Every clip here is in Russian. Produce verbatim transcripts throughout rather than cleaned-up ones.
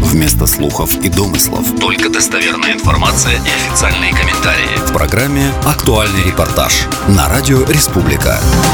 Вместо слухов и домыслов только достоверная информация и официальные комментарии. В программе «Актуальный репортаж» на радио «Республика».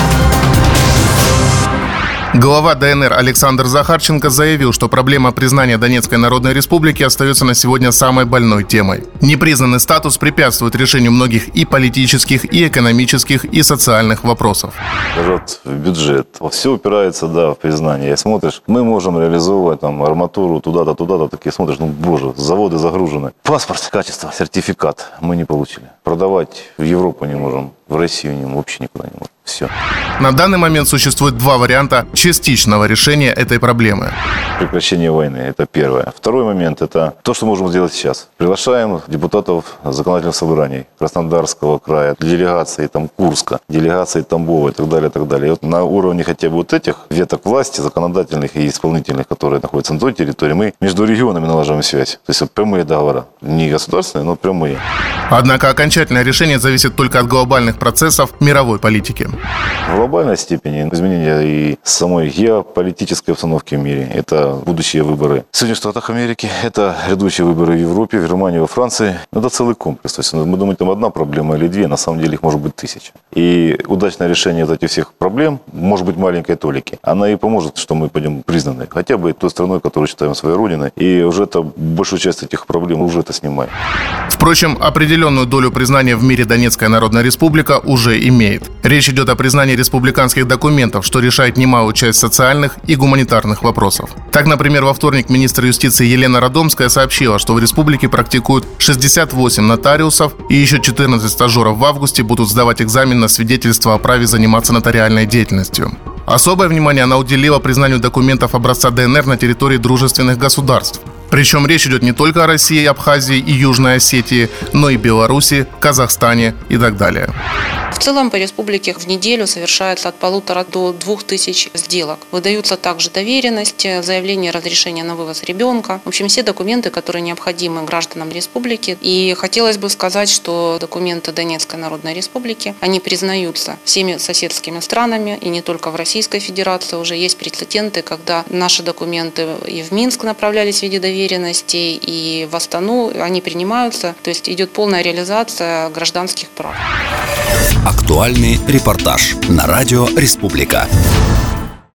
Глава ДНР Александр Захарченко заявил, что проблема признания Донецкой Народной Республики остается на сегодня самой больной темой. Непризнанный статус препятствует решению многих и политических, и экономических, и социальных вопросов. Вот бюджет. Все упирается, да, в признание. И смотришь, мы можем реализовывать там арматуру туда-то, туда-то. Такие смотришь, ну, боже, заводы загружены. Паспорт, качество, сертификат мы не получили. Продавать в Европу не можем, в Россию не можем, вообще никуда не можем. Все. На данный момент существует два варианта частичного решения этой проблемы. Прекращение войны – это первое. Второй момент – это то, что можем сделать сейчас. Приглашаем депутатов законодательных собраний Краснодарского края, делегации там, Курска, делегации Тамбова и так далее, и так далее. И вот на уровне хотя бы вот этих веток власти, законодательных и исполнительных, которые находятся на той территории, мы между регионами налаживаем связь. То есть вот прямые договора. Не государственные, но прямые. Однако окончательное решение зависит только от глобальных процессов мировой политики. В глобальной степени изменения и самой геополитической обстановки в мире. Это будущие выборы в Соединенных Штатах Америки, это грядущие выборы в Европе, в Германии, во Франции. Это целый комплекс. То есть мы думаем, там одна проблема или две, на самом деле их может быть тысяча. И удачное решение вот этих всех проблем, может быть, маленькой толики, она и поможет, что мы пойдем признаны. Хотя бы той страной, которую считаем своей родиной. И уже это большую часть этих проблем уже это снимает. Впрочем, определенную долю признания в мире Донецкая Народная Республика уже имеет. Речь идет о признании республиканских документов, что решает немалую часть социальных и гуманитарных вопросов. Так, например, во вторник министр юстиции Елена Радомская сообщила, что в республике практикуют шестьдесят восемь нотариусов и еще четырнадцать стажеров в августе будут сдавать экзамен на свидетельство о праве заниматься нотариальной деятельностью. Особое внимание она уделила признанию документов образца ДНР на территории дружественных государств. Причем речь идет не только о России, Абхазии и Южной Осетии, но и Беларуси, Казахстане и так далее. В целом по республике в неделю совершается от полутора до двух тысяч сделок. Выдаются также доверенности, заявление разрешения на вывоз ребенка. В общем, все документы, которые необходимы гражданам республики. И хотелось бы сказать, что документы Донецкой Народной Республики, они признаются всеми соседскими странами, и не только в Российской Федерации. Уже есть прецеденты, когда наши документы и в Минск направлялись в виде доверенностей, и в Астану они принимаются. То есть идет полная реализация гражданских прав. Актуальный репортаж на радио «Республика».